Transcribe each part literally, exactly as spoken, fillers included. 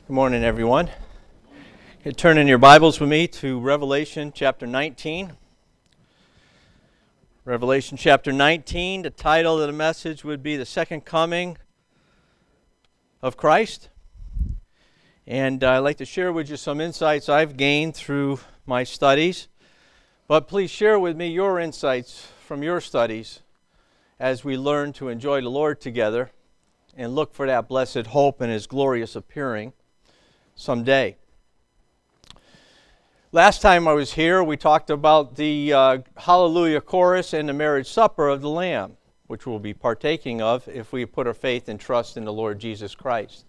Good morning, everyone. You turn in your Bibles with me to Revelation chapter nineteen. Revelation chapter nineteen, the title of the message would be The Second Coming of Christ. And I'd like to share with you some insights I've gained through my studies. But please share with me your insights from your studies as we learn to enjoy the Lord together and look for that blessed hope and His glorious appearing someday. Last time I was here, we talked about the uh, Hallelujah chorus and the marriage supper of the Lamb, which we'll be partaking of if we put our faith and trust in the Lord Jesus Christ.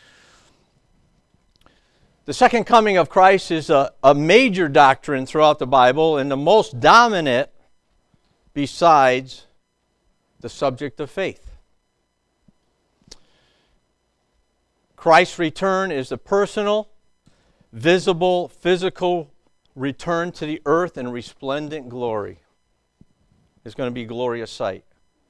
The second coming of Christ is a, a major doctrine throughout the Bible and the most dominant besides the subject of faith. Christ's return is a personal, visible, physical return to the earth in resplendent glory. It's going to be a glorious sight.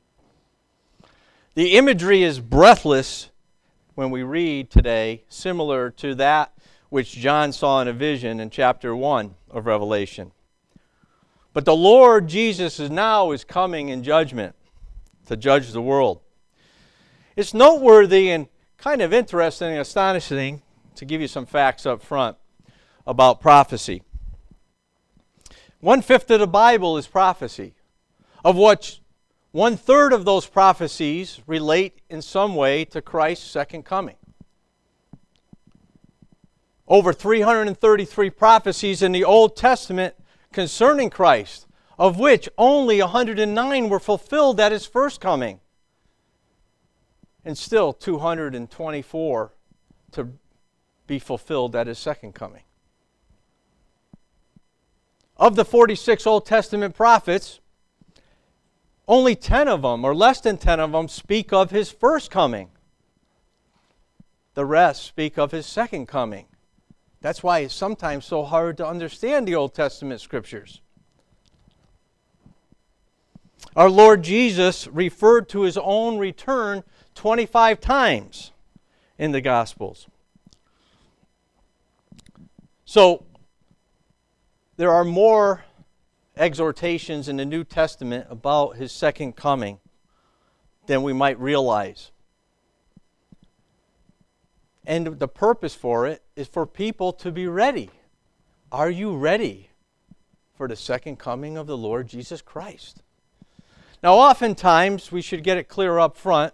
The imagery is breathless when we read today, similar to that which John saw in a vision in chapter one of Revelation. But the Lord Jesus is now is coming in judgment to judge the world. It's noteworthy and kind of interesting and astonishing to give you some facts up front about prophecy. One-fifth of the Bible is prophecy, of which one-third of those prophecies relate in some way to Christ's second coming. Over three hundred thirty-three prophecies in the Old Testament concerning Christ, of which only one hundred nine were fulfilled at His first coming. And still two hundred twenty-four to be fulfilled at His second coming. Of the forty-six Old Testament prophets, only ten of them, or less than ten of them, speak of His first coming. The rest speak of His second coming. That's why it's sometimes so hard to understand the Old Testament scriptures. Our Lord Jesus referred to His own return twenty-five times in the Gospels. So, there are more exhortations in the New Testament about His second coming than we might realize. And the purpose for it is for people to be ready. Are you ready for the second coming of the Lord Jesus Christ? Now, oftentimes, we should get it clear up front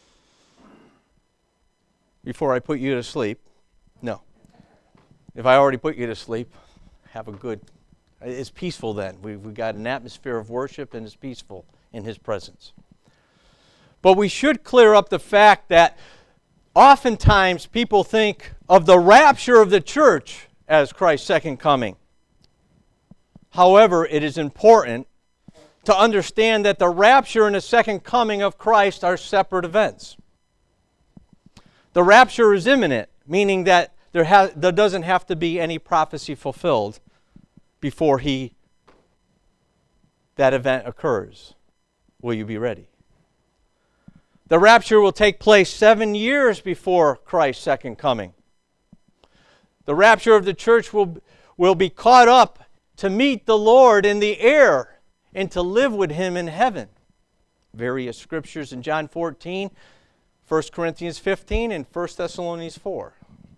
before I put you to sleep. No. If I already put you to sleep, have a good... It's peaceful then. We've, we've got an atmosphere of worship and it's peaceful in His presence. But we should clear up the fact that oftentimes people think of the rapture of the church as Christ's second coming. However, it is important to understand that the rapture and the second coming of Christ are separate events. The rapture is imminent, meaning that there, ha- there doesn't have to be any prophecy fulfilled before he that event occurs. Will you be ready? The rapture will take place seven years before Christ's second coming. The rapture of the church will, will be caught up to meet the Lord in the air and to live with Him in heaven. Various scriptures in John fourteen, First Corinthians fifteen, and First Thessalonians four.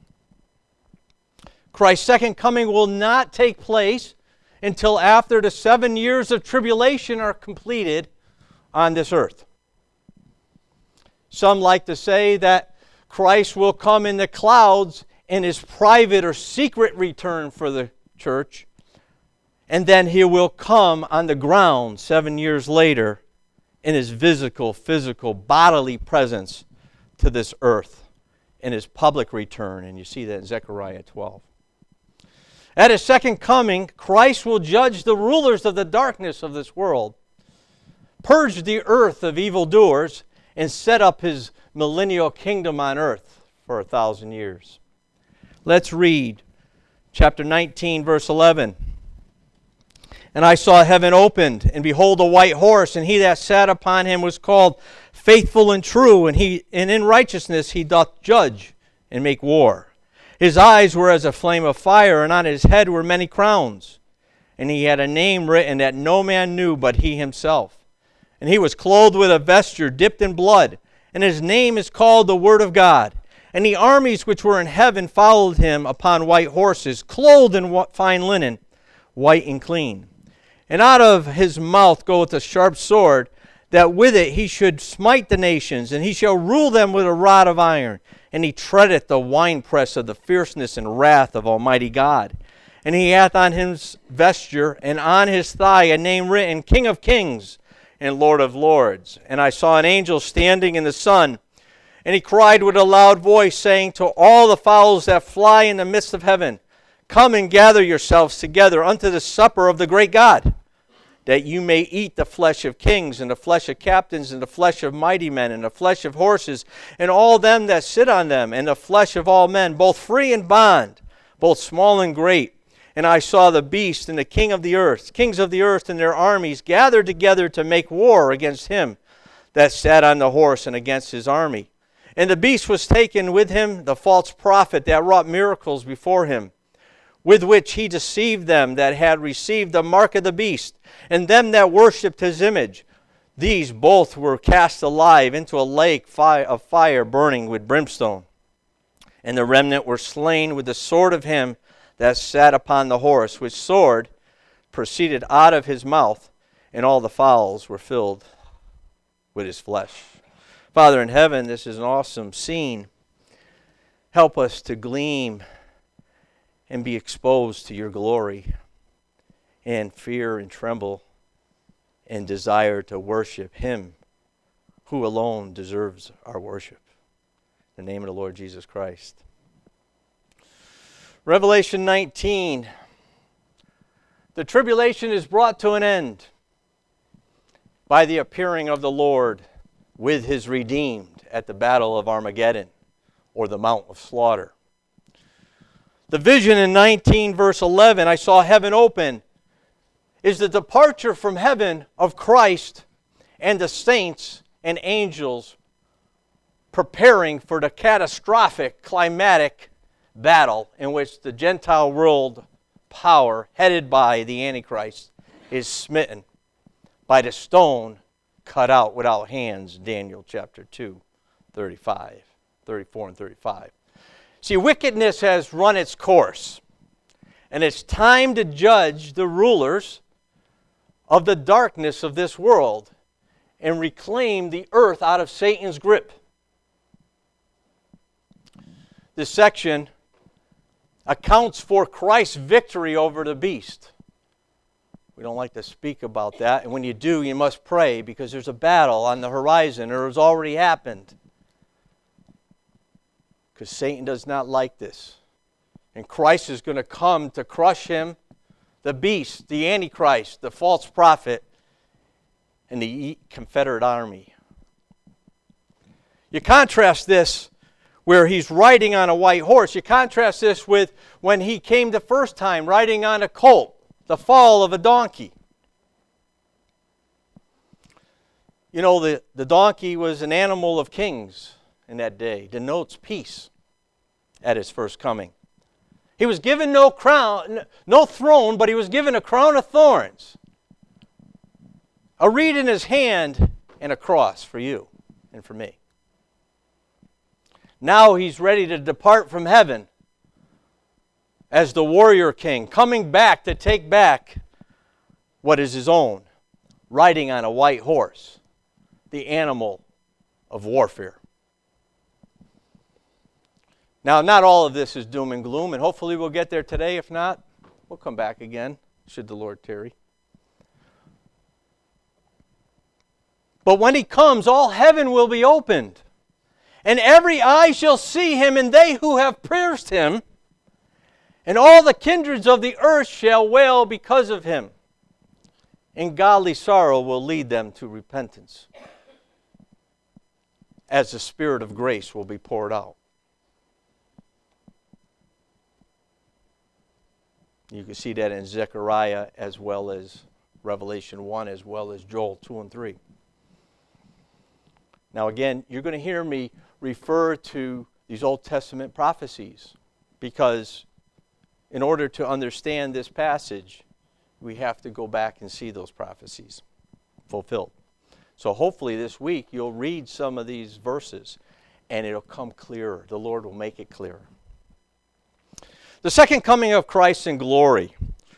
Christ's second coming will not take place until after the seven years of tribulation are completed on this earth. Some like to say that Christ will come in the clouds in His private or secret return for the church, and then He will come on the ground seven years later in His physical, physical, bodily presence to this earth in His public return. And you see that in Zechariah twelve. At His second coming, Christ will judge the rulers of the darkness of this world, purge the earth of evildoers, and set up His millennial kingdom on earth for a thousand years. Let's read chapter nineteen, verse eleven. And I saw heaven opened, and behold a white horse, and he that sat upon him was called Faithful and True, and he and in righteousness he doth judge and make war. His eyes were as a flame of fire, and on his head were many crowns. And he had a name written that no man knew but he himself. And he was clothed with a vesture dipped in blood, and his name is called the Word of God. And the armies which were in heaven followed him upon white horses, clothed in fine linen, white and clean. And out of his mouth goeth a sharp sword, that with it he should smite the nations, and he shall rule them with a rod of iron. And he treadeth the winepress of the fierceness and wrath of Almighty God. And he hath on his vesture and on his thigh a name written, King of Kings and Lord of Lords. And I saw an angel standing in the sun, and he cried with a loud voice, saying to all the fowls that fly in the midst of heaven, Come and gather yourselves together unto the supper of the great God, that you may eat the flesh of kings, and the flesh of captains, and the flesh of mighty men, and the flesh of horses, and all them that sit on them, and the flesh of all men, both free and bond, both small and great. And I saw the beast and the king of the earth, kings of the earth and their armies, gathered together to make war against him that sat on the horse and against his army. And the beast was taken with him, the false prophet that wrought miracles before him, with which he deceived them that had received the mark of the beast, and them that worshipped his image. These both were cast alive into a lake of fire burning with brimstone. And the remnant were slain with the sword of him that sat upon the horse, which sword proceeded out of his mouth, and all the fowls were filled with his flesh. Father in heaven, this is an awesome scene. Help us to glean and be exposed to your glory, and fear and tremble and desire to worship him who alone deserves our worship. In the name of the Lord Jesus Christ. Revelation nineteen. The tribulation is brought to an end by the appearing of the Lord with his redeemed at the battle of Armageddon, or the Mount of Slaughter. The vision in nineteen verse eleven, I saw heaven open, is the departure from heaven of Christ and the saints and angels preparing for the catastrophic climatic battle in which the Gentile world power headed by the Antichrist is smitten by the stone cut out without hands, Daniel chapter two, thirty-five, thirty-four and thirty-five. See, wickedness has run its course, and it's time to judge the rulers of the darkness of this world and reclaim the earth out of Satan's grip. This section accounts for Christ's victory over the beast. We don't like to speak about that, and when you do, you must pray, because there's a battle on the horizon, or has already happened. Because Satan does not like this. And Christ is going to come to crush him, the beast, the Antichrist, the false prophet, and the Confederate army. You contrast this where he's riding on a white horse. You contrast this with when he came the first time riding on a colt, the fall of a donkey. You know, the, the donkey was an animal of kings in that day, denotes peace at his first coming. He was given no crown, no throne, but he was given a crown of thorns, a reed in his hand, and a cross for you and for me. Now he's ready to depart from heaven as the warrior king, coming back to take back what is his own, riding on a white horse, the animal of warfare. Now, not all of this is doom and gloom, and hopefully we'll get there today. If not, we'll come back again, should the Lord tarry. But when he comes, all heaven will be opened, and every eye shall see him, and they who have pierced him, and all the kindreds of the earth shall wail because of him, and godly sorrow will lead them to repentance, as the Spirit of grace will be poured out. You can see that in Zechariah as well as Revelation one, as well as Joel two and three. Now again, you're going to hear me refer to these Old Testament prophecies because in order to understand this passage, we have to go back and see those prophecies fulfilled. So hopefully this week you'll read some of these verses and it'll come clearer. The Lord will make it clearer. The second coming of Christ in glory.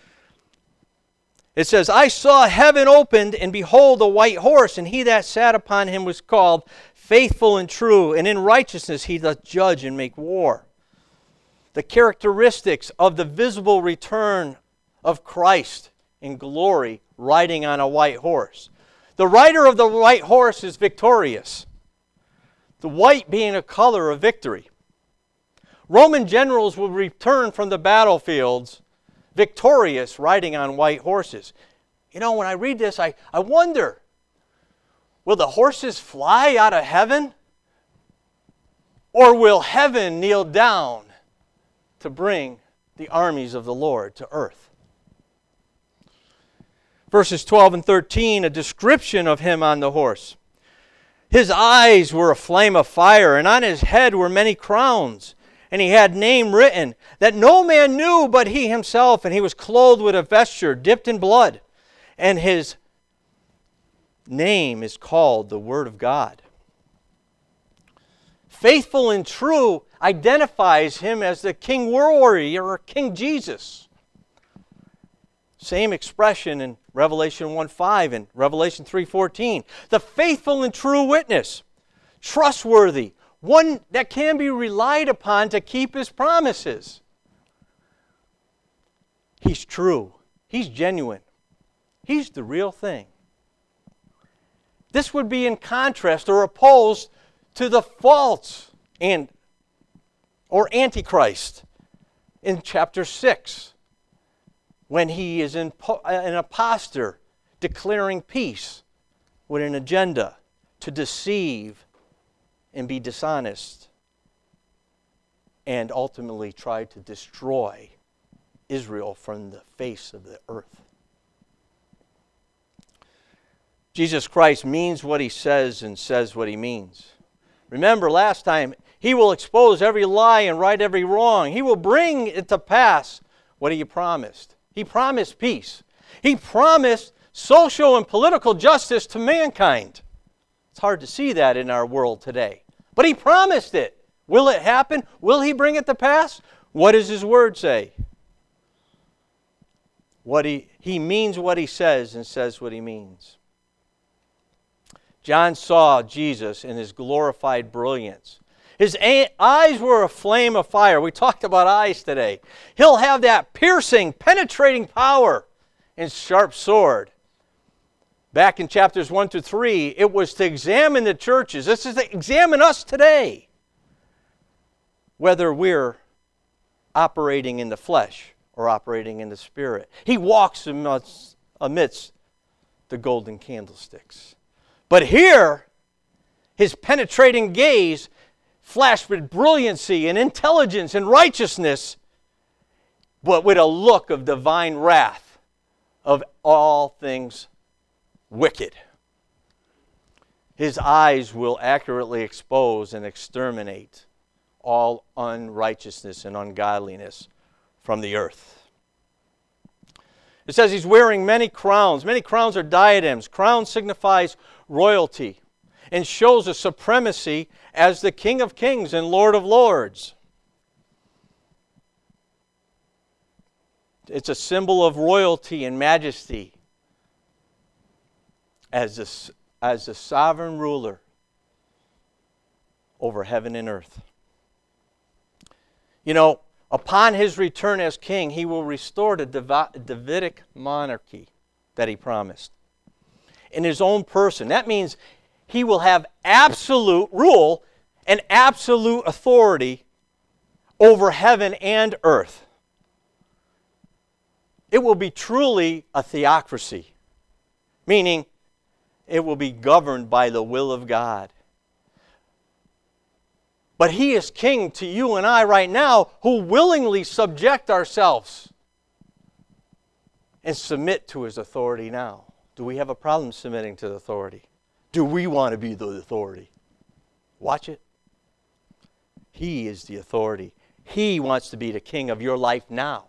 It says, I saw heaven opened, and behold, a white horse, and he that sat upon him was called Faithful and True, and in righteousness he doth judge and make war. The characteristics of the visible return of Christ in glory, riding on a white horse. The rider of the white horse is victorious, the white being a color of victory. Roman generals will return from the battlefields victorious, riding on white horses. You know, when I read this, I, I wonder, will the horses fly out of heaven? Or will heaven kneel down to bring the armies of the Lord to earth? Verses twelve and thirteen, a description of him on the horse. His eyes were a flame of fire, and on his head were many crowns. And he had name written that no man knew but he himself, and he was clothed with a vesture dipped in blood. And his name is called the Word of God. Faithful and True identifies him as the King Warrior or King Jesus. Same expression in Revelation one five and Revelation three fourteen. The faithful and true witness, trustworthy, one that can be relied upon to keep his promises. He's true. He's genuine. He's the real thing. This would be in contrast or opposed to the false and or Antichrist in chapter six, when he is an impostor declaring peace with an agenda to deceive and be dishonest, and ultimately try to destroy Israel from the face of the earth. Jesus Christ means what he says and says what he means. Remember last time, he will expose every lie and right every wrong. He will bring it to pass what he promised. He promised peace. He promised social and political justice to mankind. It's hard to see that in our world today. But he promised it. Will it happen? Will he bring it to pass? What does his word say? What he, he means what he says and says what he means. John saw Jesus in his glorified brilliance. His eyes were a flame of fire. We talked about eyes today. He'll have that piercing, penetrating power and sharp sword. Back in chapters one to three, it was to examine the churches. This is to examine us today, whether we're operating in the flesh or operating in the Spirit. He walks amidst, amidst the golden candlesticks. But here, his penetrating gaze flashed with brilliancy and intelligence and righteousness, but with a look of divine wrath of all things wicked. His eyes will accurately expose and exterminate all unrighteousness and ungodliness from the earth. It says he's wearing many crowns. Many crowns are diadems. Crown signifies royalty and shows a supremacy as the King of Kings and Lord of Lords. It's a symbol of royalty and majesty as the, as the sovereign ruler over heaven and earth. You know, upon his return as king, he will restore the Davidic monarchy that he promised in his own person. That means he will have absolute rule and absolute authority over heaven and earth. It will be truly a theocracy, meaning it will be governed by the will of God. But he is king to you and I right now, who willingly subject ourselves and submit to his authority now. Do we have a problem submitting to the authority? Do we want to be the authority? Watch it. He is the authority. He wants to be the king of your life now.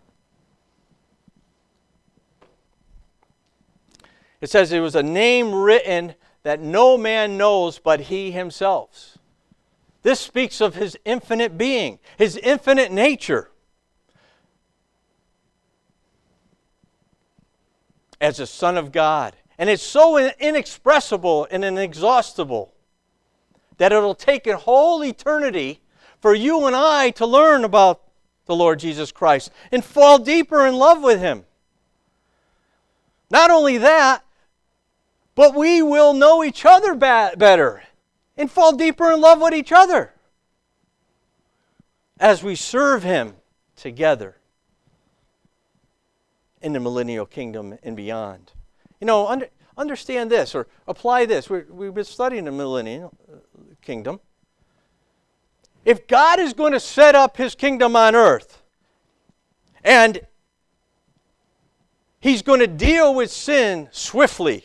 It says it was a name written that no man knows but he himself. This speaks of his infinite being, his infinite nature. As a Son of God. And it's so inexpressible and inexhaustible that it'll take a whole eternity for you and I to learn about the Lord Jesus Christ and fall deeper in love with Him. Not only that, but we will know each other better and fall deeper in love with each other as we serve Him together in the millennial kingdom and beyond. You know, under, understand this or apply this. We're, we've been studying the millennial kingdom. If God is going to set up His kingdom on earth and He's going to deal with sin swiftly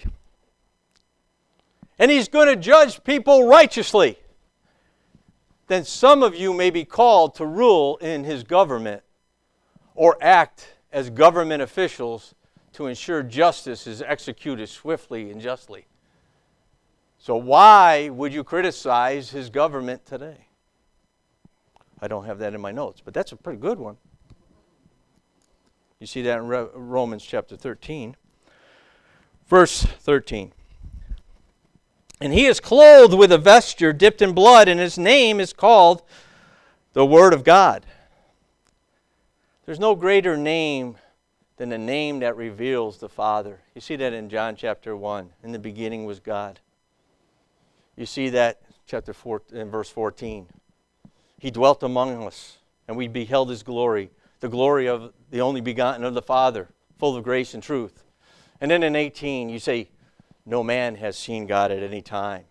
and He's going to judge people righteously, then some of you may be called to rule in His government or act as government officials to ensure justice is executed swiftly and justly. So why would you criticize His government today? I don't have that in my notes, but that's a pretty good one. You see that in Re- Romans chapter thirteen. Verse thirteen. And He is clothed with a vesture dipped in blood, and His name is called the Word of God. There's no greater name than the name that reveals the Father. You see that in John chapter one. In the beginning was God. You see that chapter four, in verse fourteen. He dwelt among us, and we beheld His glory, the glory of the only begotten of the Father, full of grace and truth. And then in eighteen, you say, no man has seen God at any time.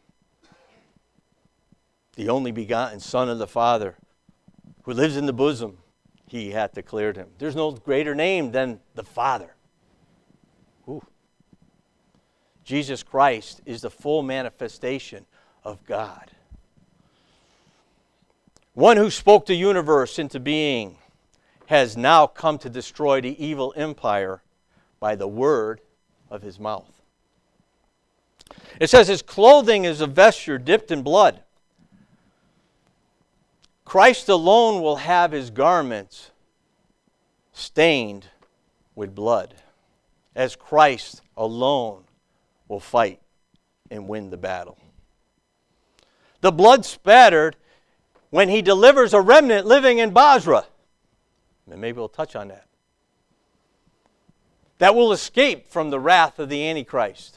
The only begotten Son of the Father, who lives in the bosom, He hath declared Him. There's no greater name than the Father. Ooh. Jesus Christ is the full manifestation of God. One who spoke the universe into being has now come to destroy the evil empire by the word of His mouth. It says His clothing is a vesture dipped in blood. Christ alone will have His garments stained with blood, as Christ alone will fight and win the battle. The blood spattered when He delivers a remnant living in Basra. And maybe we'll touch on that. That will escape from the wrath of the Antichrist.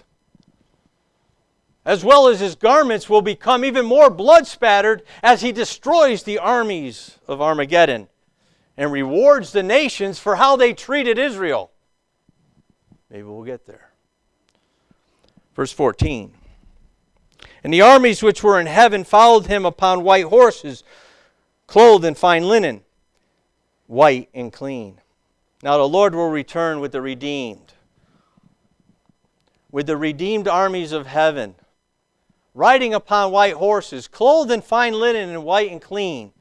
As well as His garments will become even more blood spattered as He destroys the armies of Armageddon and rewards the nations for how they treated Israel. Maybe we'll get there. Verse fourteen. And the armies which were in heaven followed Him upon white horses, clothed in fine linen, white and clean. Now the Lord will return with the redeemed, with the redeemed armies of heaven, riding upon white horses, clothed in fine linen and white and clean.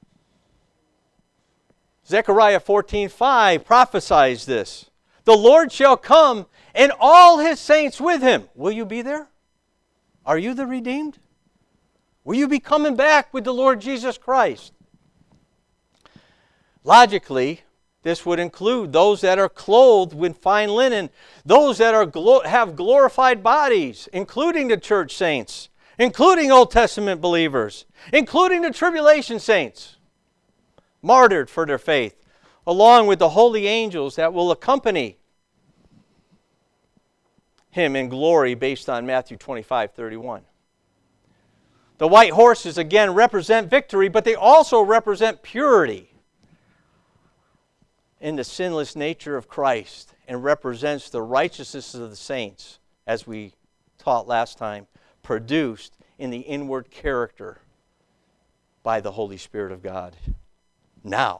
Zechariah fourteen five prophesies this. The Lord shall come and all His saints with Him. Will you be there? Are you the redeemed? Will you be coming back with the Lord Jesus Christ? Logically, this would include those that are clothed with fine linen, those that are glo- have glorified bodies, including the church saints, including Old Testament believers, including the tribulation saints, martyred for their faith, along with the holy angels that will accompany Him in glory based on Matthew twenty-five thirty-one. The white horses again represent victory, but they also represent purity in the sinless nature of Christ and represents the righteousness of the saints, as we taught last time, produced in the inward character by the Holy Spirit of God. Now,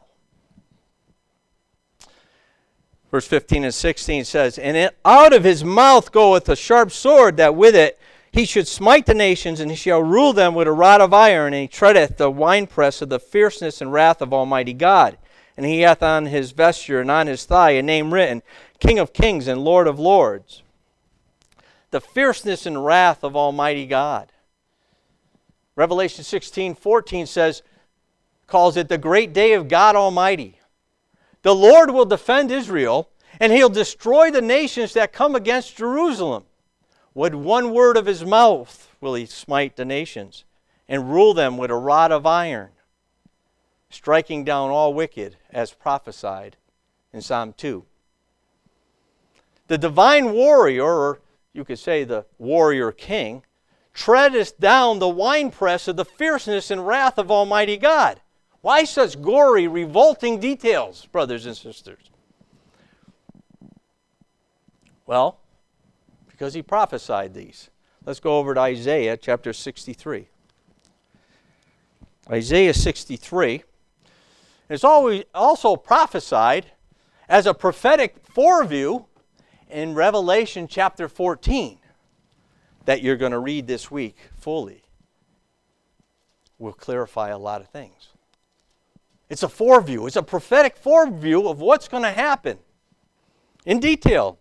verse fifteen and sixteen says, And it, out of His mouth goeth a sharp sword, that with it he should smite the nations, and he shall rule them with a rod of iron, and he treadeth the winepress of the fierceness and wrath of Almighty God. And he hath on his vesture and on his thigh a name written, King of Kings and Lord of Lords. The fierceness and wrath of Almighty God. Revelation sixteen fourteen says, calls it the great day of God Almighty. The Lord will defend Israel, and he'll destroy the nations that come against Jerusalem. With one word of his mouth will he smite the nations, and rule them with a rod of iron, striking down all wicked, as prophesied in Psalm two. The divine warrior, or you could say the warrior king, treadeth down the winepress of the fierceness and wrath of Almighty God. Why such gory, revolting details, brothers and sisters? Well, because he prophesied these. Let's go over to Isaiah chapter sixty-three. Isaiah sixty-three. It's always also prophesied as a prophetic foreview in Revelation chapter fourteen that you're going to read this week fully. Will clarify a lot of things. It's a foreview. It's a prophetic foreview of what's going to happen in detail.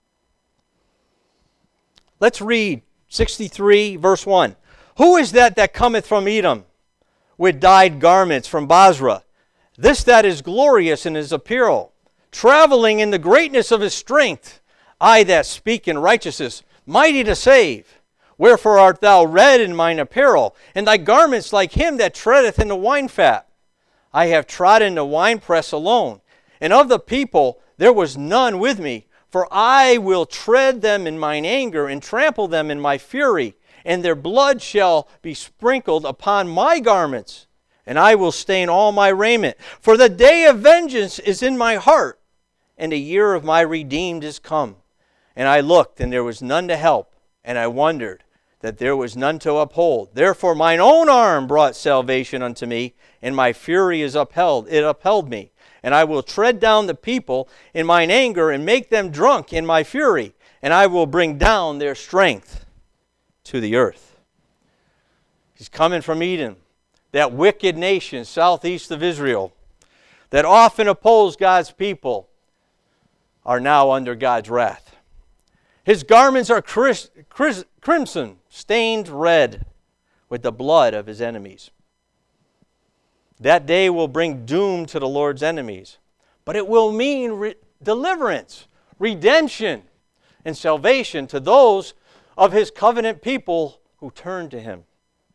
Let's read sixty-three, verse one. Who is that that cometh from Edom with dyed garments from Basra? This that is glorious in his apparel, traveling in the greatness of his strength. I that speak in righteousness, mighty to save. Wherefore art thou red in mine apparel, and thy garments like him that treadeth in the wine fat? I have trodden the winepress alone, and of the people there was none with me. For I will tread them in mine anger, and trample them in my fury, and their blood shall be sprinkled upon my garments, and I will stain all my raiment. For the day of vengeance is in my heart, and the year of my redeemed is come. And I looked, and there was none to help, and I wondered that there was none to uphold. Therefore mine own arm brought salvation unto me, and my fury is upheld. It upheld me. And I will tread down the people in mine anger, and make them drunk in my fury, and I will bring down their strength to the earth. He's coming from Edom, that wicked nation southeast of Israel, that often oppose God's people, are now under God's wrath. His garments are cris- cris- crimson, stained red with the blood of his enemies. That day will bring doom to the Lord's enemies, but it will mean re- deliverance, redemption, and salvation to those of his covenant people who turn to him.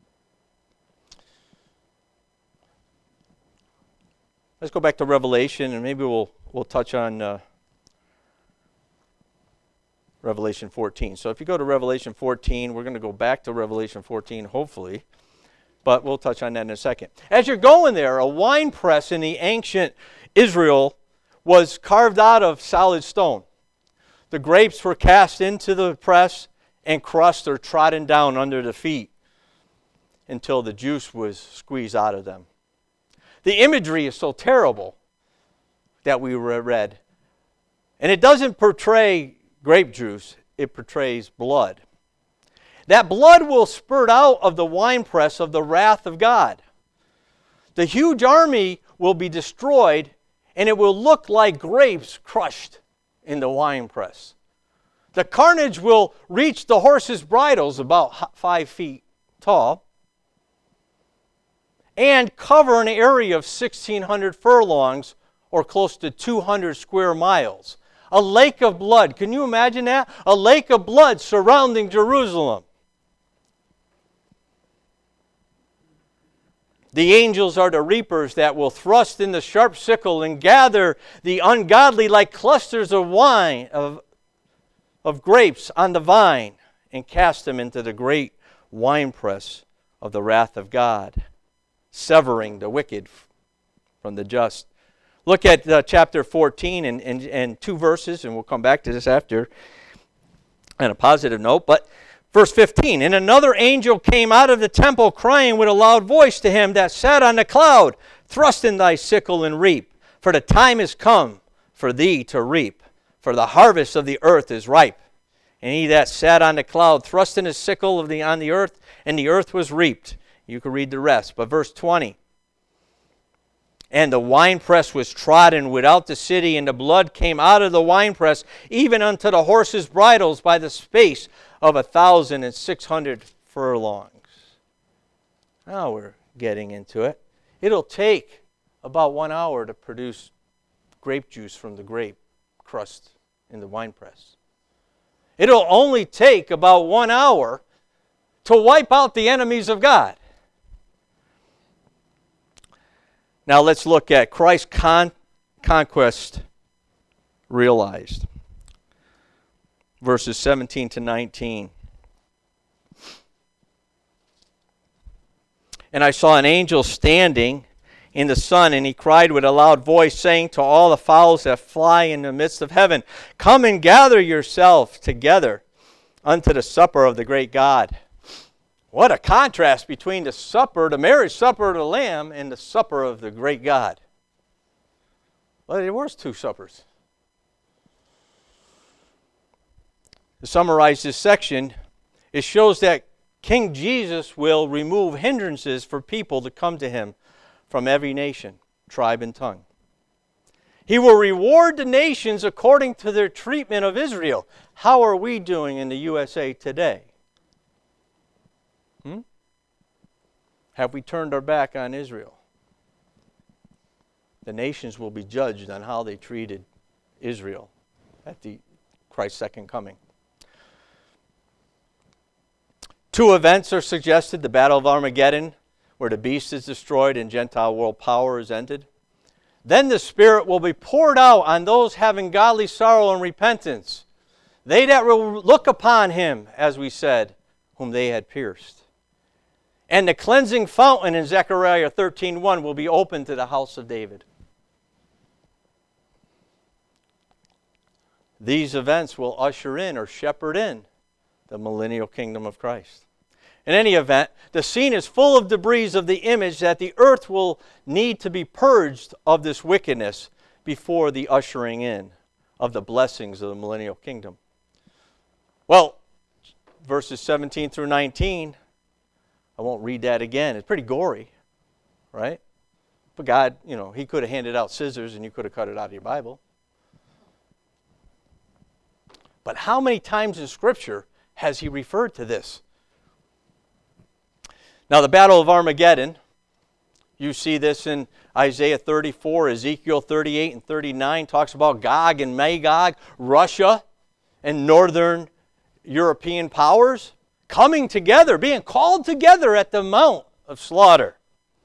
Let's go back to Revelation, and maybe we'll we'll touch on uh, Revelation fourteen. So if you go to Revelation fourteen, we're going to go back to Revelation fourteen, hopefully. But we'll touch on that in a second. As you're going there, a wine press in the ancient Israel was carved out of solid stone. The grapes were cast into the press and crushed or trodden down under the feet until the juice was squeezed out of them. The imagery is so terrible that we read. And it doesn't portray grape juice, it portrays blood. That blood will spurt out of the winepress of the wrath of God. The huge army will be destroyed, and it will look like grapes crushed in the winepress. The carnage will reach the horses' bridles, about five feet tall, and cover an area of sixteen hundred furlongs, or close to two hundred square miles. A lake of blood. Can you imagine that? A lake of blood surrounding Jerusalem. The angels are the reapers that will thrust in the sharp sickle and gather the ungodly like clusters of wine, of, of grapes on the vine, and cast them into the great winepress of the wrath of God, severing the wicked from the just. Look at uh, chapter fourteen and, and, and two verses, and we'll come back to this after on a positive note. But verse fifteen, and another angel came out of the temple crying with a loud voice to him that sat on the cloud, thrust in thy sickle and reap, for the time is come for thee to reap, for the harvest of the earth is ripe. And he that sat on the cloud thrust in his sickle of the, on the earth, and the earth was reaped. You can read the rest. But verse twenty. And the winepress was trodden without the city, and the blood came out of the winepress, even unto the horses' bridles, by the space of a thousand and six hundred furlongs. Now we're getting into it. It'll take about one hour to produce grape juice from the grape crust in the winepress. It'll only take about one hour to wipe out the enemies of God. Now let's look at Christ's con- conquest realized. Verses seventeen to nineteen. And I saw an angel standing in the sun, and he cried with a loud voice, saying to all the fowls that fly in the midst of heaven, come and gather yourselves together unto the supper of the great God. What a contrast between the supper, the marriage supper of the Lamb, and the supper of the great God. Well, there was two suppers. To summarize this section, it shows that King Jesus will remove hindrances for people to come to him from every nation, tribe, and tongue. He will reward the nations according to their treatment of Israel. How are we doing in the U S A today? Hmm? Have we turned our back on Israel? The nations will be judged on how they treated Israel at the Christ's second coming. Two events are suggested: the Battle of Armageddon, where the beast is destroyed and Gentile world power is ended. Then the Spirit will be poured out on those having godly sorrow and repentance, they that will look upon him, as we said, whom they had pierced. And the cleansing fountain in Zechariah thirteen one will be opened to the house of David. These events will usher in or shepherd in the millennial kingdom of Christ. In any event, the scene is full of debris of the image that the earth will need to be purged of this wickedness before the ushering in of the blessings of the millennial kingdom. Well, verses seventeen through nineteen, I won't read that again. It's pretty gory, right? But God, you know, he could have handed out scissors and you could have cut it out of your Bible. But how many times in Scripture has he referred to this? Now, the Battle of Armageddon, you see this in Isaiah thirty-four, Ezekiel thirty-eight and thirty-nine, talks about Gog and Magog, Russia and northern European powers coming together, being called together at the Mount of Slaughter.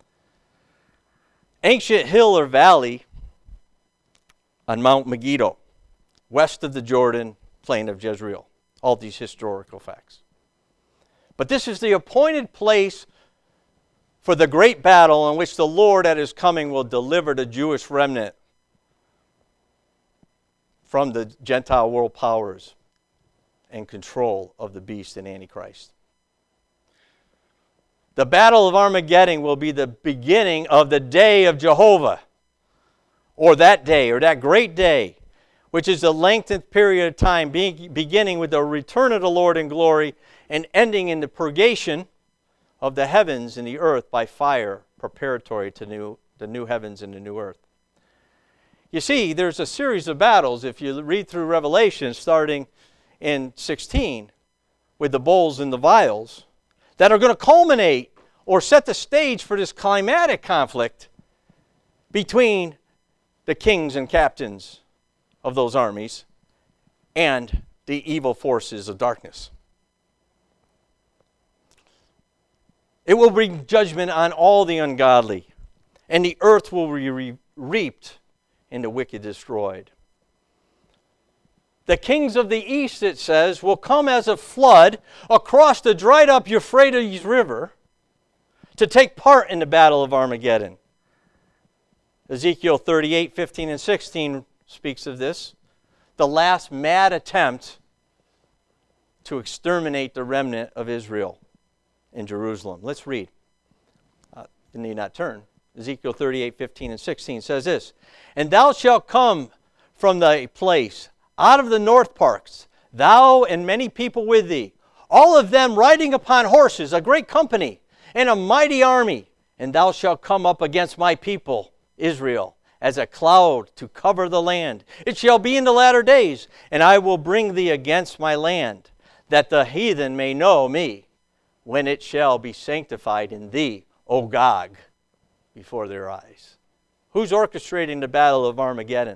Ancient hill or valley on Mount Megiddo, west of the Jordan, plain of Jezreel. All these historical facts. But this is the appointed place for the great battle in which the Lord at his coming will deliver the Jewish remnant from the Gentile world powers and control of the beast and Antichrist. The Battle of Armageddon will be the beginning of the day of Jehovah, or that day, or that great day, which is a lengthened period of time, being, beginning with the return of the Lord in glory and ending in the purgation of the heavens and the earth by fire, preparatory to new, the new heavens and the new earth. You see, there's a series of battles, if you read through Revelation, starting in sixteen, with the bowls and the vials, that are going to culminate or set the stage for this climatic conflict between the kings and captains of those armies and the evil forces of darkness. It will bring judgment on all the ungodly, and the earth will be re- reaped and the wicked destroyed. The kings of the east, it says, will come as a flood across the dried up Euphrates River to take part in the Battle of Armageddon. Ezekiel thirty-eight, fifteen, and sixteen speaks of this. The last mad attempt to exterminate the remnant of Israel in Jerusalem. Let's read. Uh, you need not turn. Ezekiel thirty-eight, fifteen, and sixteen says this. And thou shalt come from thy place out of the north parts, thou and many people with thee, all of them riding upon horses, a great company, and a mighty army. And thou shalt come up against my people, Israel, as a cloud to cover the land. It shall be in the latter days, and I will bring thee against my land, that the heathen may know me, when it shall be sanctified in thee, O Gog, before their eyes. Who's orchestrating the battle of Armageddon?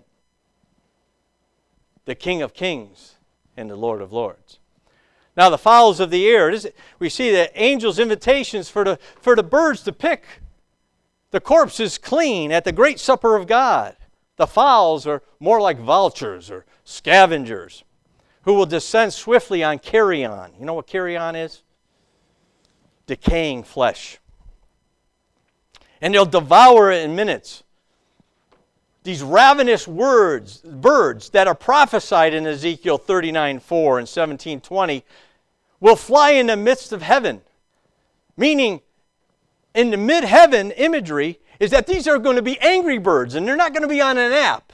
The King of Kings and the Lord of Lords. Now the fowls of the air, we see the angels' invitations for the, for the birds to pick the corpses clean at the great supper of God. The fowls are more like vultures or scavengers who will descend swiftly on carrion. You know what carrion is? Decaying flesh. And they'll devour it in minutes. These ravenous words, birds that are prophesied in Ezekiel thirty-nine four and seventeen twenty will fly in the midst of heaven. Meaning, in the mid-heaven imagery is that these are going to be angry birds and they're not going to be on a nap.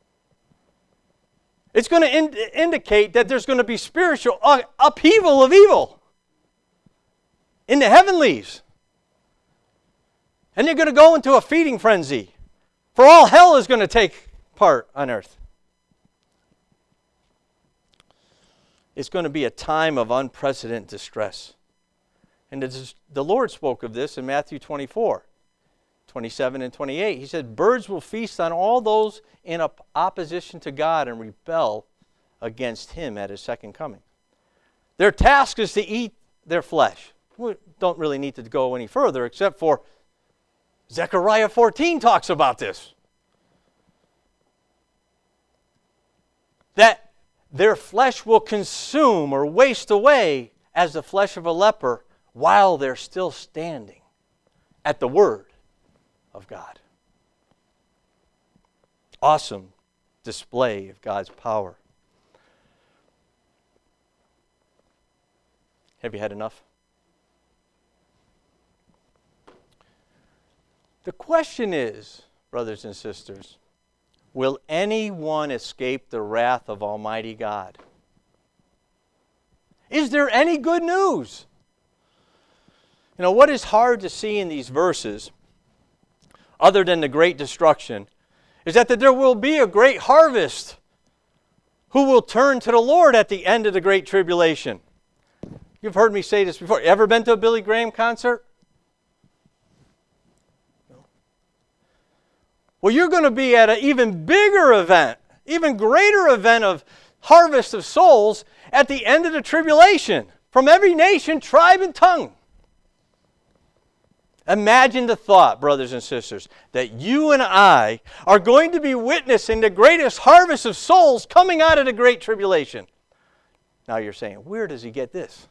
It's going to in- indicate that there's going to be spiritual uh, upheaval of evil in the heavenlies. And they're going to go into a feeding frenzy. For all hell is going to take part on earth. It's going to be a time of unprecedented distress. And the Lord spoke of this in Matthew twenty-four, twenty-seven and twenty-eight. He said, birds will feast on all those in opposition to God and rebel against Him at His second coming. Their task is to eat their flesh. We don't really need to go any further except for Zechariah fourteen talks about this. That their flesh will consume or waste away as the flesh of a leper while they're still standing at the Word of God. Awesome display of God's power. Have you had enough? The question is, brothers and sisters, will anyone escape the wrath of Almighty God? Is there any good news? You know, what is hard to see in these verses, other than the great destruction, is that there will be a great harvest who will turn to the Lord at the end of the Great Tribulation. You've heard me say this before. Ever been to a Billy Graham concert? Well, you're going to be at an even bigger event, even greater event of harvest of souls at the end of the tribulation from every nation, tribe, and tongue. Imagine the thought, brothers and sisters, that you and I are going to be witnessing the greatest harvest of souls coming out of the Great Tribulation. Now you're saying, where does he get this?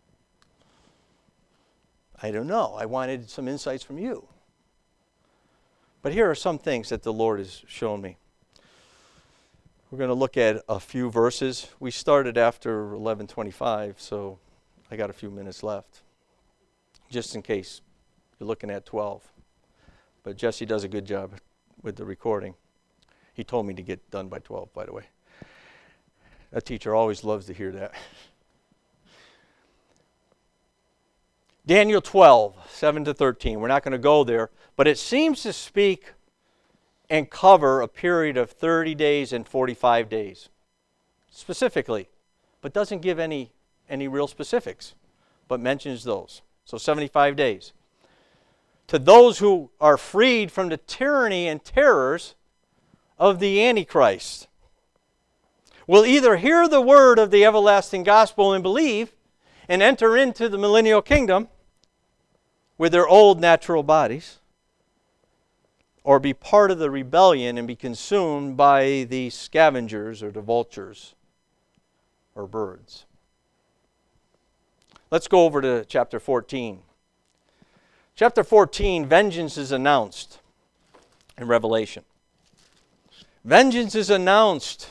I don't know. I wanted some insights from you. But here are some things that the Lord has shown me. We're going to look at a few verses. We started after eleven twenty-five, so I got a few minutes left, just in case you're looking at twelve. But Jesse does a good job with the recording. He told me to get done by twelve, by the way. A teacher always loves to hear that. Daniel twelve, seven to thirteen. We're not going to go there, but it seems to speak and cover a period of thirty days and forty-five days, specifically, but doesn't give any, any real specifics, but mentions those. So seventy-five days. To those who are freed from the tyranny and terrors of the Antichrist, will either hear the word of the everlasting gospel and believe, and enter into the millennial kingdom with their old natural bodies, or be part of the rebellion and be consumed by the scavengers or the vultures or birds. Let's go over to chapter fourteen. Chapter fourteen, vengeance is announced in Revelation. Vengeance is announced.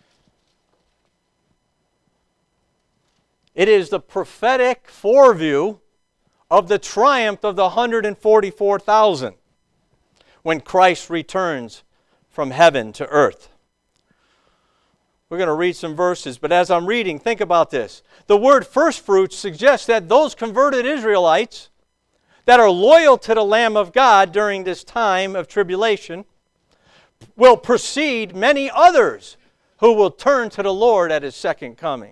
It is the prophetic foreview of the triumph of the one hundred forty-four thousand when Christ returns from heaven to earth. We're going to read some verses, but as I'm reading, think about this. The word first fruits suggests that those converted Israelites that are loyal to the Lamb of God during this time of tribulation will precede many others who will turn to the Lord at His second coming.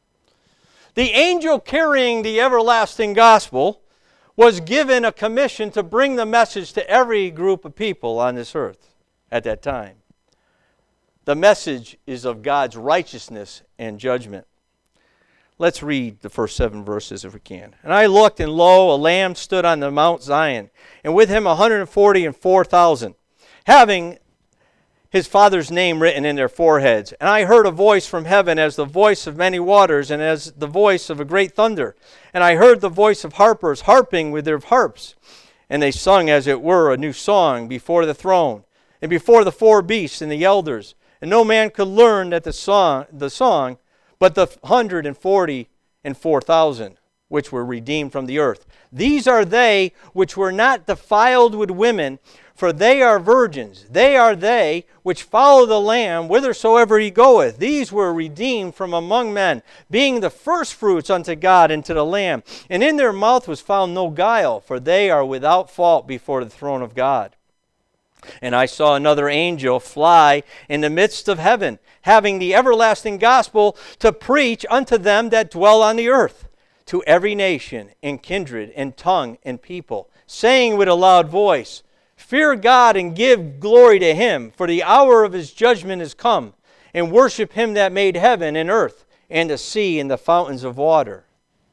The angel carrying the everlasting gospel was given a commission to bring the message to every group of people on this earth at that time. The message is of God's righteousness and judgment. Let's read the first seven verses if we can. And I looked, and lo, a lamb stood on the Mount Zion, and with him one hundred forty and four thousand, having his Father's name written in their foreheads. And I heard a voice from heaven as the voice of many waters, and as the voice of a great thunder. And I heard the voice of harpers harping with their harps. And they sung, as it were, a new song before the throne, and before the four beasts and the elders. And no man could learn that the song, the song, but the hundred and forty and four thousand, which were redeemed from the earth. These are they which were not defiled with women, for they are virgins. They are they which follow the Lamb whithersoever He goeth. These were redeemed from among men, being the firstfruits unto God and to the Lamb. And in their mouth was found no guile, for they are without fault before the throne of God. And I saw another angel fly in the midst of heaven, having the everlasting gospel to preach unto them that dwell on the earth, to every nation and kindred and tongue and people, saying with a loud voice, Fear God and give glory to Him, for the hour of His judgment is come, and worship Him that made heaven and earth, and the sea and the fountains of water.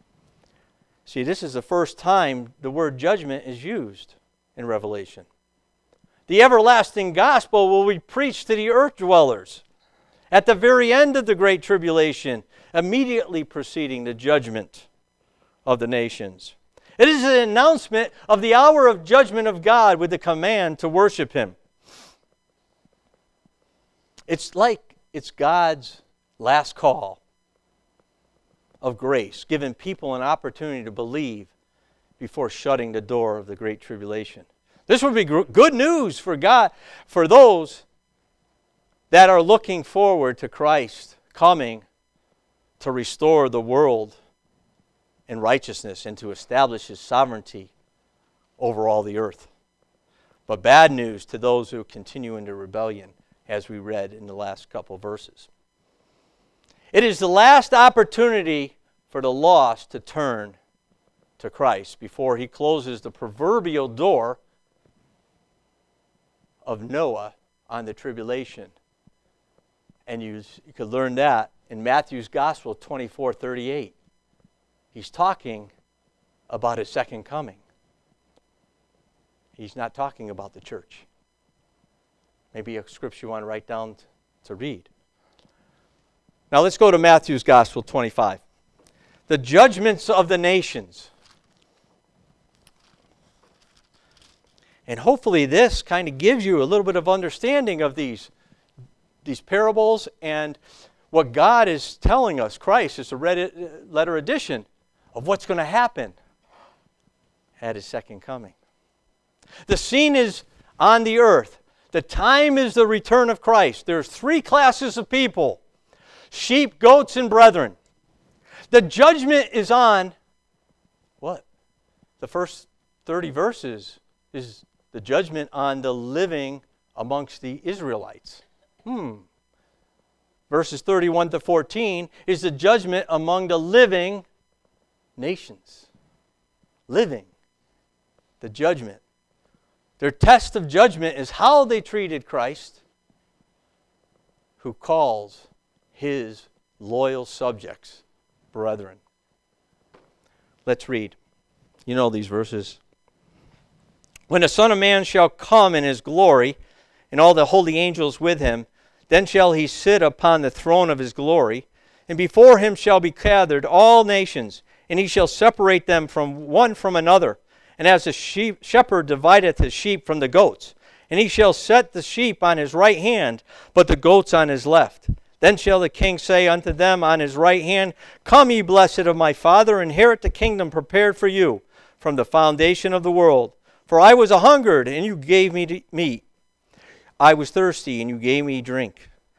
See, this is the first time the word judgment is used in Revelation. The everlasting gospel will be preached to the earth dwellers at the very end of the Great Tribulation, immediately preceding the judgment of the nations. It is an announcement of the hour of judgment of God with the command to worship Him. It's like it's God's last call of grace, giving people an opportunity to believe before shutting the door of the Great Tribulation. This would be good news for God, for those that are looking forward to Christ coming to restore the world in righteousness and to establish His sovereignty over all the earth. But bad news to those who continue into rebellion, as we read in the last couple of verses. It is the last opportunity for the lost to turn to Christ before He closes the proverbial door of Noah on the tribulation. And you, you could learn that in Matthew's Gospel twenty-four thirty-eight. He's talking about His second coming. He's not talking about the church. Maybe a scripture you want to write down t- to read. Now let's go to Matthew's Gospel twenty-five. The judgments of the nations. And hopefully this kind of gives you a little bit of understanding of these, these parables and what God is telling us. Christ is a red letter edition of what's going to happen at His second coming. The scene is on the earth. The time is the return of Christ. There's three classes of people: sheep, goats, and brethren. The judgment is on what? The first thirty verses is the judgment on the living amongst the Israelites. Hmm. Verses thirty-one to fourteen is the judgment among the living nations. Living. The judgment. Their test of judgment is how they treated Christ, who calls His loyal subjects brethren. Let's read. You know these verses. When the Son of Man shall come in His glory, and all the holy angels with Him, then shall He sit upon the throne of His glory, and before Him shall be gathered all nations, and He shall separate them from one from another, and as a sheep, shepherd divideth his sheep from the goats, and He shall set the sheep on His right hand, but the goats on His left. Then shall the King say unto them on His right hand, Come, ye blessed of my Father, inherit the kingdom prepared for you from the foundation of the world. For I was a hungered, and you gave me to meat. I was thirsty, and you gave me drink.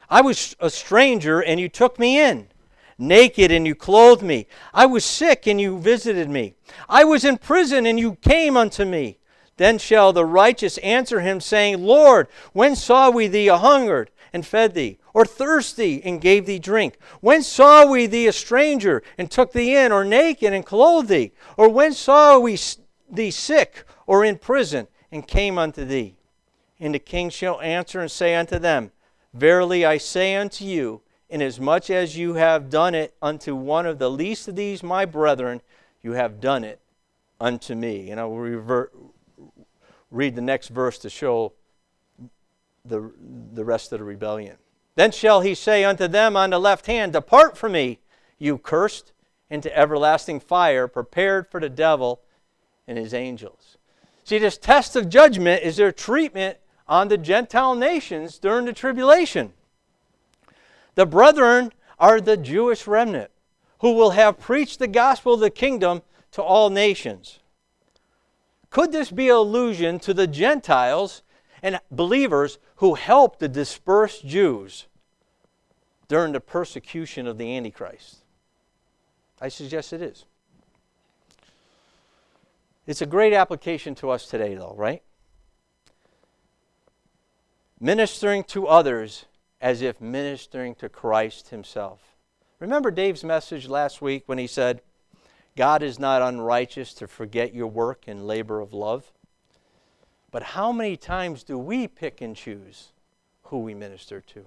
I was a stranger, and you took me in. Naked, and you clothed me. I was sick, and you visited me. I was in prison, and you came unto me. Then shall the righteous answer him, saying, Lord, when saw we thee a hungered, and fed thee, or thirsty, and gave thee drink? When saw we thee a stranger, and took thee in, or naked, and clothed thee? Or when saw we thee sick, or in prison, and came unto thee? And the king shall answer and say unto them, Verily I say unto you, inasmuch as you have done it unto one of the least of these my brethren, you have done it unto me. And I will revert, read the next verse to show the, the rest of the rebellion. Then shall he say unto them on the left hand, Depart from me, you cursed, into everlasting fire, prepared for the devil and his angels. See, this test of judgment is their treatment on the Gentile nations during the tribulation. The brethren are the Jewish remnant who will have preached the gospel of the kingdom to all nations. Could this be an allusion to the Gentiles and believers who helped the dispersed Jews during the persecution of the Antichrist? I suggest it is. It's a great application to us today, though, right? Ministering to others as if ministering to Christ himself. Remember Dave's message last week when he said, God is not unrighteous to forget your work and labor of love. But how many times do we pick and choose who we minister to?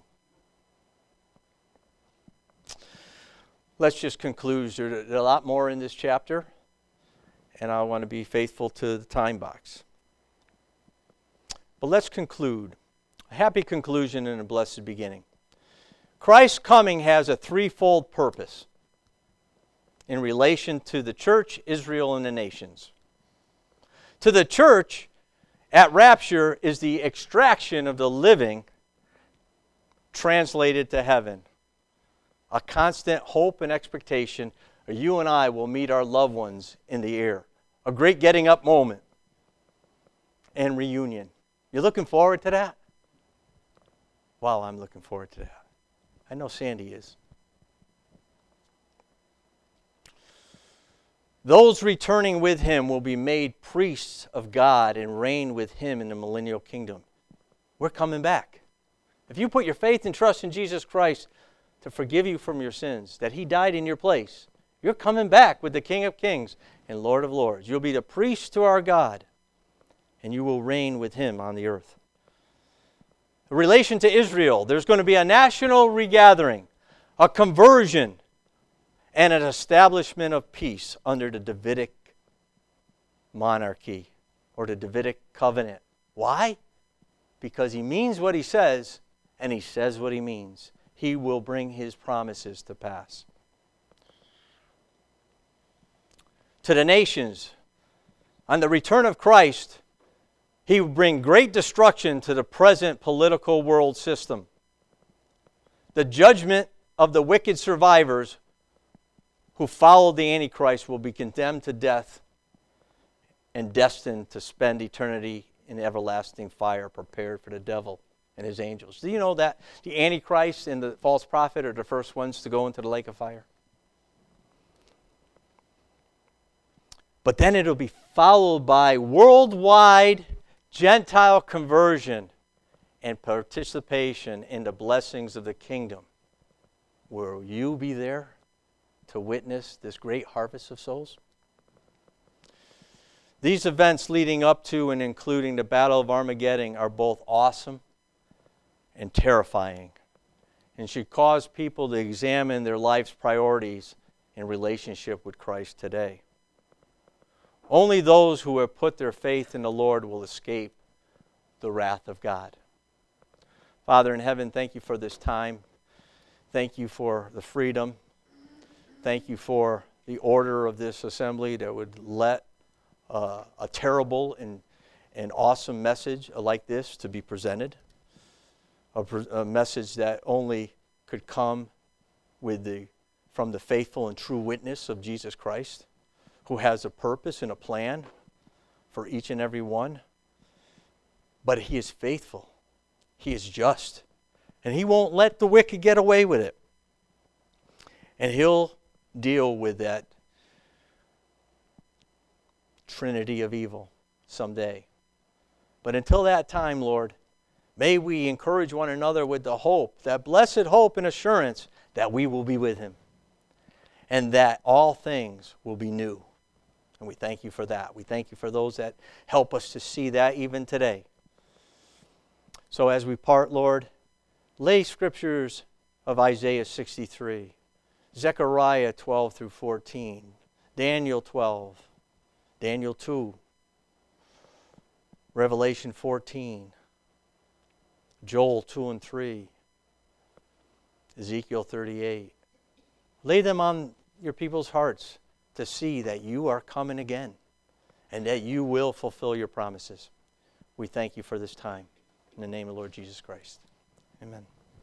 Let's just conclude. There's a lot more in this chapter, and I want to be faithful to the time box. But let's conclude. A happy conclusion and a blessed beginning. Christ's coming has a threefold purpose in relation to the church, Israel, and the nations. To the church, at rapture is the extraction of the living translated to heaven. A constant hope and expectation that you and I will meet our loved ones in the air. A great getting up moment and reunion. You looking forward to that? Wow, I'm looking forward to that. I know Sandy is. Those returning with him will be made priests of God and reign with him in the millennial kingdom. We're coming back. If you put your faith and trust in Jesus Christ to forgive you from your sins, that he died in your place, you're coming back with the King of Kings and Lord of Lords. You'll be the priest to our God, and you will reign with him on the earth. In relation to Israel, there's going to be a national regathering, a conversion, and an establishment of peace under the Davidic monarchy or the Davidic covenant. Why? Because he means what he says, and he says what he means. He will bring his promises to pass. To the nations, on the return of Christ, he will bring great destruction to the present political world system. The judgment of the wicked survivors who followed the Antichrist will be condemned to death and destined to spend eternity in everlasting fire prepared for the devil and his angels. Do you know that the Antichrist and the false prophet are the first ones to go into the lake of fire? But then it'll be followed by worldwide Gentile conversion and participation in the blessings of the kingdom. Will you be there to witness this great harvest of souls? These events leading up to and including the Battle of Armageddon are both awesome and terrifying, and should cause people to examine their life's priorities in relationship with Christ today. Only those who have put their faith in the Lord will escape the wrath of God. Father in heaven, thank you for this time. Thank you for the freedom. Thank you for the order of this assembly that would let uh, a terrible and, and awesome message like this to be presented. A, a message that only could come with the, from the faithful and true witness of Jesus Christ, who has a purpose and a plan for each and every one. But he is faithful. He is just. And He won't let the wicked get away with it. And He'll deal with that trinity of evil someday. But until that time, Lord, may we encourage one another with the hope, that blessed hope and assurance that we will be with Him and that all things will be new. And we thank You for that. We thank You for those that help us to see that even today. So as we part, Lord, lay scriptures of Isaiah sixty-three, Zechariah twelve through fourteen, Daniel twelve, Daniel two, Revelation fourteen, Joel two and three, Ezekiel thirty-eight. Lay them on Your people's hearts to see that You are coming again and that You will fulfill Your promises. We thank You for this time. In the name of the Lord Jesus Christ. Amen.